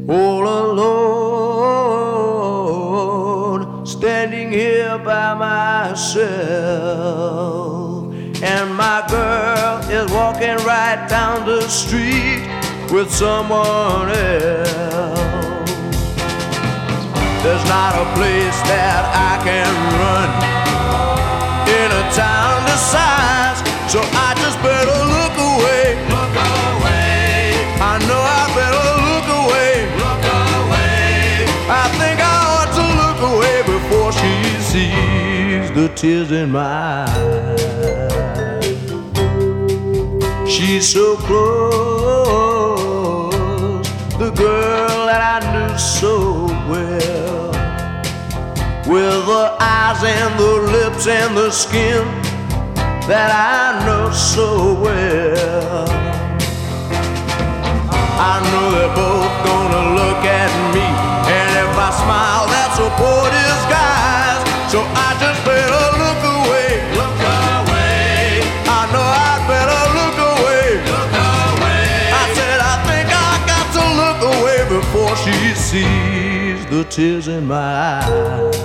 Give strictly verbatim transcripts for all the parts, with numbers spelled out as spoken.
all alone, standing here by myself, and my girl is walking right down the street with someone else. There's not a place that I can run in a town this size, so I just better look away. Look away. I know I better look away. Look away. I think I ought to look away before she sees the tears in my eyes. She's so close, the girl that I knew so well, with the eyes and the lips and the skin that I know so well. I know they're both gonna look at me, and if I smile, that's a poor disguise. So I just better look away. Look away. I know I'd better look away. Look away. I said I think I got to look away before she sees the tears in my eyes.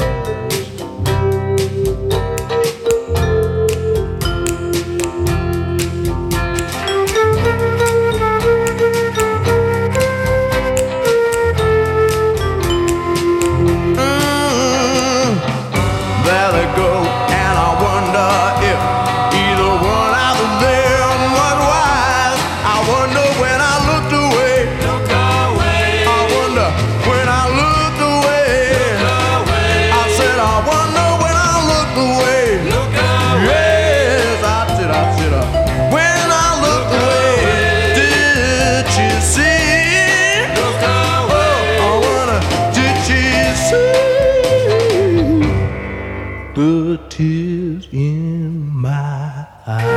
There they go, and I wonder if either one of them was wise. I wonder when I looked away. Look away. I wonder when I looked away. Look away. I said I wonder when I looked away. Look away. Yes, I did, I did. I, when I looked away, did you see? Look away. Oh, I wonder, did you see the tears in my eyes?